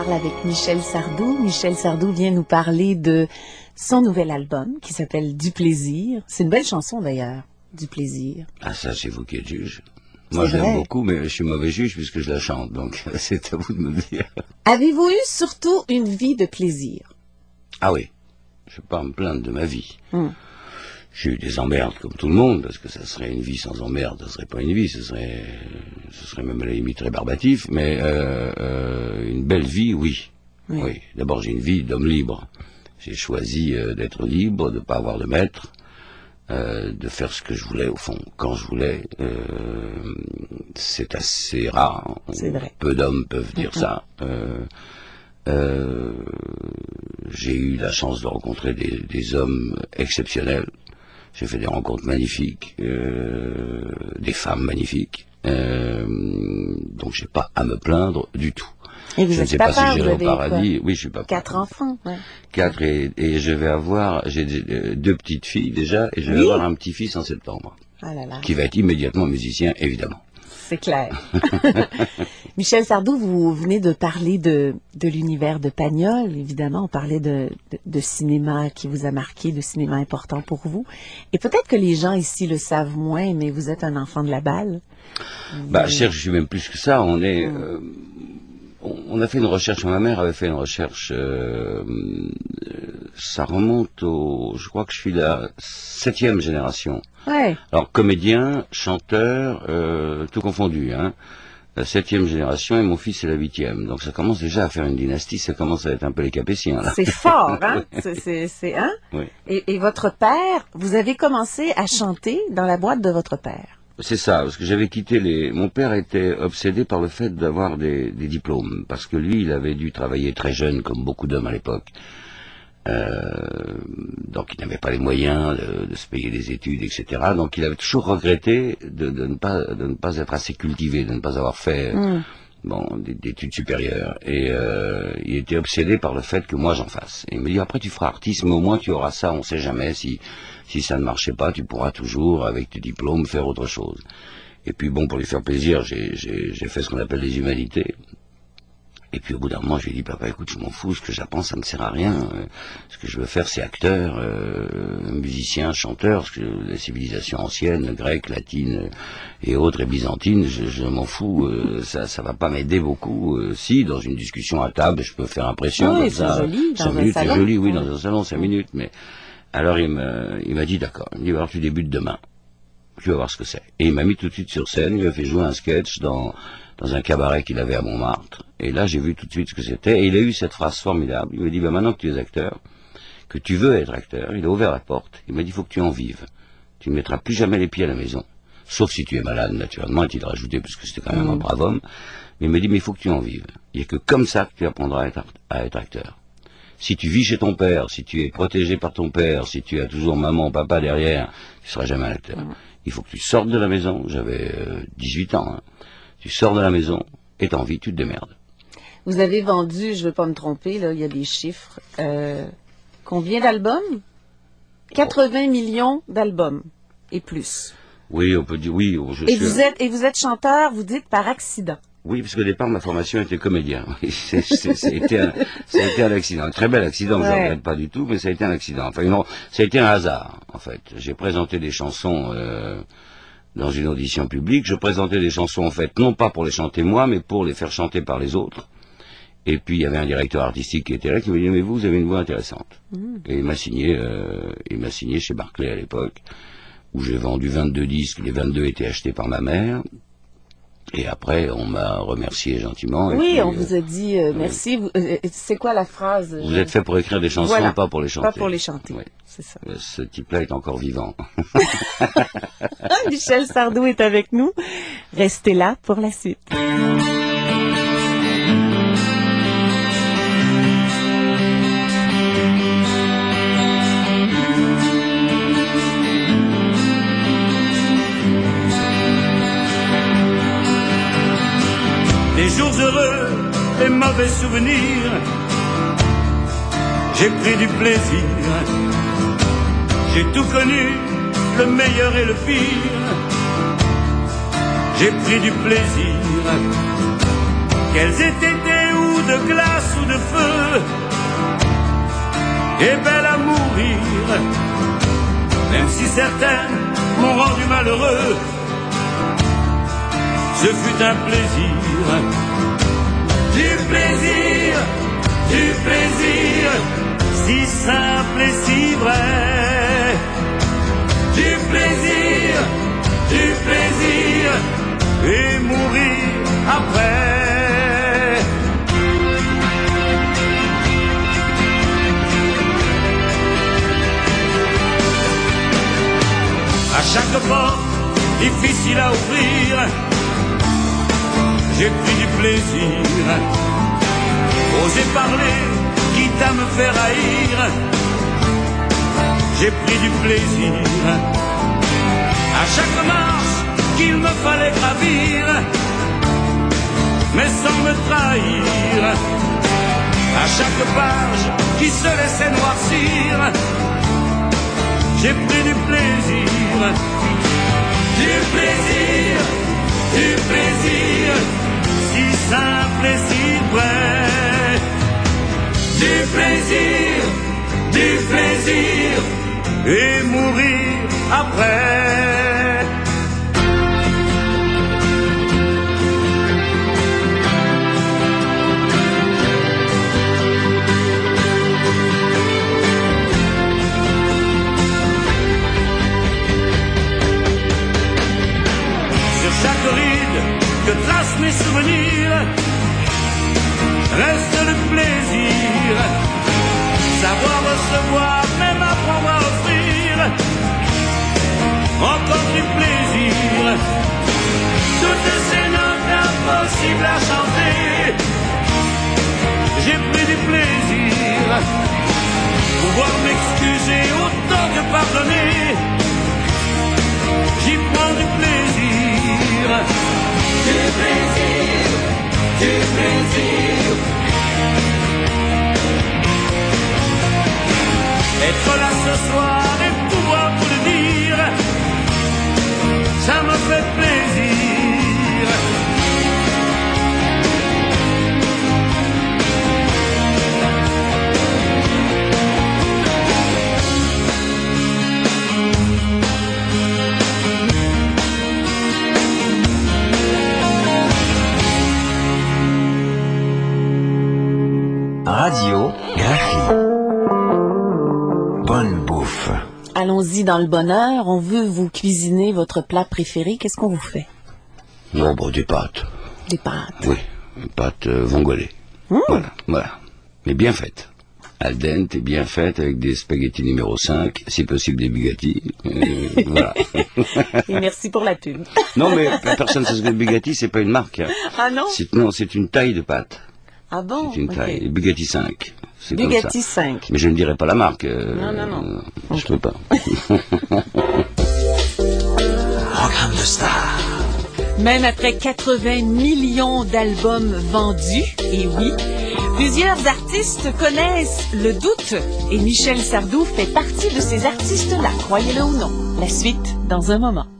parle avec Michel Sardou. Michel Sardou vient nous parler de son nouvel album qui s'appelle Du plaisir. C'est une belle chanson d'ailleurs, Du plaisir. Ah ça, c'est vous qui êtes juge. Moi, je l'aime beaucoup, mais je suis mauvais juge puisque je la chante, donc c'est à vous de me le dire. Avez-vous eu surtout une vie de plaisir? Ah oui, je ne vais pas me plaindre de ma vie. J'ai eu des emmerdes comme tout le monde, parce que ça serait une vie sans emmerde, ça serait pas une vie, ce serait même à la limite rébarbatif, mais une belle vie, oui. Oui. D'abord, j'ai une vie d'homme libre. J'ai choisi d'être libre, de ne pas avoir de maître, de faire ce que je voulais, au fond, quand je voulais. C'est assez rare. C'est vrai. Peu d'hommes peuvent dire ça. J'ai eu la chance de rencontrer des hommes exceptionnels. J'ai fait des rencontres magnifiques, des femmes magnifiques, donc j'ai pas à me plaindre du tout. Et vous je ne sais pas si j'irai au paradis. Oui, je suis pas. 4 enfants. Ouais. 4 et je vais avoir, j'ai 2 petites filles déjà et je vais avoir un petit-fils en septembre, qui va être immédiatement musicien, évidemment. C'est clair. Michel Sardou, vous venez de parler de l'univers de Pagnol, évidemment. On parlait de cinéma qui vous a marqué, de cinéma important pour vous. Et peut-être que les gens ici le savent moins, mais vous êtes un enfant de la balle. Je suis même plus que ça. On a fait une recherche, ma mère avait fait une recherche, ça remonte je crois que je suis la 7e génération. Ouais. Alors, comédien, chanteur, tout confondu, hein. La 7e génération et mon fils est la 8e. Donc ça commence déjà à faire une dynastie, ça commence à être un peu les Capétiens, là. C'est fort, hein? C'est hein? Oui. Et votre père, vous avez commencé à chanter dans la boîte de votre père. C'est ça, parce que j'avais quitté mon père était obsédé par le fait d'avoir des diplômes, parce que lui, il avait dû travailler très jeune, comme beaucoup d'hommes à l'époque. Donc il n'avait pas les moyens de se payer des études, etc. Donc il avait toujours regretté de ne pas être assez cultivé, de ne pas avoir fait d'études supérieures. Et il était obsédé par le fait que moi j'en fasse. Et il me dit après tu feras artiste, mais au moins tu auras ça, on ne sait jamais si ça ne marchait pas, tu pourras toujours avec tes diplômes faire autre chose. Et puis bon, pour lui faire plaisir, j'ai fait ce qu'on appelle les humanités. Et puis au bout d'un moment, je lui ai dit, papa, écoute, je m'en fous, ce que j'apprends, ça ne sert à rien. Ce que je veux faire, c'est acteur, musicien, chanteur, parce que les civilisations anciennes, grecques, latines et autres, et byzantines, je m'en fous, ça va pas m'aider beaucoup. Si, dans une discussion à table, je peux faire impression, oui, comme ça. Joli, 5 minutes, c'est joli, oui, dans un salon, 5 minutes, mais... Alors il m'a dit, d'accord, il me dit, alors tu débutes demain, tu vas voir ce que c'est. Et il m'a mis tout de suite sur scène, il m'a fait jouer un sketch dans un cabaret qu'il avait à Montmartre. Et là, j'ai vu tout de suite ce que c'était. Et il a eu cette phrase formidable. Il m'a dit, maintenant que tu es acteur, que tu veux être acteur, il a ouvert la porte. Il m'a dit, il faut que tu en vives. Tu ne mettras plus jamais les pieds à la maison. Sauf si tu es malade, naturellement. Et il a rajouté, parce que c'était quand même un brave homme. Mais il m'a dit, mais il faut que tu en vives. Il n'y a que comme ça que tu apprendras à être acteur. Si tu vis chez ton père, si tu es protégé par ton père, si tu as toujours maman, papa derrière, tu ne seras jamais un acteur. Il faut que tu sortes de la maison. J'avais 18 ans, hein. Tu sors de la maison et t'as envie, tu te démerdes. Vous avez vendu, je ne veux pas me tromper, là, il y a des chiffres. Combien d'albums? 80 millions d'albums et plus. Oui, on peut dire oui. Vous êtes chanteur, vous dites par accident. Oui, parce qu'au départ, ma formation était comédien. Ça a été un accident, un très bel accident, je ne regrette pas du tout, mais ça a été un accident. Enfin, non, ça a été un hasard, en fait. J'ai présenté des chansons dans une audition publique. Je présentais des chansons, en fait, non pas pour les chanter moi, mais pour les faire chanter par les autres. Et puis, il y avait un directeur artistique qui était là, qui me dit, mais vous avez une voix intéressante. Et il m'a signé chez Barclay à l'époque, où j'ai vendu 22 disques. Les 22 étaient achetés par ma mère. Et après, on m'a remercié gentiment. Oui, puis, on vous a dit merci. C'est quoi la phrase? Vous êtes fait pour écrire des chansons, voilà, pas pour les chanter. Pas pour les chanter, oui. C'est ça. Ce type-là est encore vivant. Michel Sardou est avec nous. Restez là pour la suite. Les jours heureux, les mauvais souvenirs, j'ai pris du plaisir, j'ai tout connu, le meilleur et le pire, j'ai pris du plaisir. Quels étaient tes ou de glace ou de feu, est belle à mourir, même si certaines m'ont rendu malheureux. Ce fut un plaisir, du plaisir, du plaisir, si simple et si vrai. Du plaisir, et mourir après. À chaque porte difficile à ouvrir, j'ai pris du plaisir. Oser parler, quitte à me faire haïr, j'ai pris du plaisir. À chaque marche qu'il me fallait gravir, mais sans me trahir. À chaque page qui se laissait noircir, j'ai pris du plaisir. Du plaisir, du plaisir, si simple et si vrai. Du plaisir, et mourir après. Sur chaque ride que tracent mes souvenirs, reste le plaisir. Savoir recevoir, même apprendre à offrir, encore du plaisir. Toutes ces notes impossibles à chanter, j'ai pris du plaisir. Pouvoir m'excuser autant que pardonner, j'y prends du plaisir. Du plaisir, du plaisir. Être là ce soir et pouvoir vous le dire, ça me fait plaisir. Radio Graphie. Bonne bouffe. Allons-y dans le bonheur. On veut vous cuisiner votre plat préféré. Qu'est-ce qu'on vous fait? Non, bon, des pâtes. Des pâtes. Oui, des pâtes vongolais. Voilà. Mais bien faites. Al dente, bien faites, avec des spaghettis numéro 5, si possible des Bugatti. Voilà. Et merci pour la pub. Non, mais personne ne sait ce que Bugatti, c'est pas une marque. Hein. Ah non? Non, c'est une taille de pâte. Ah bon? C'est une taille. Okay. Bugatti 5. C'est Bugatti 5. Mais je ne dirai pas la marque. Non. Je peux pas. Programme de star. Même après 80 millions d'albums vendus, et oui, plusieurs artistes connaissent le doute et Michel Sardou fait partie de ces artistes-là, croyez-le ou non. La suite dans un moment.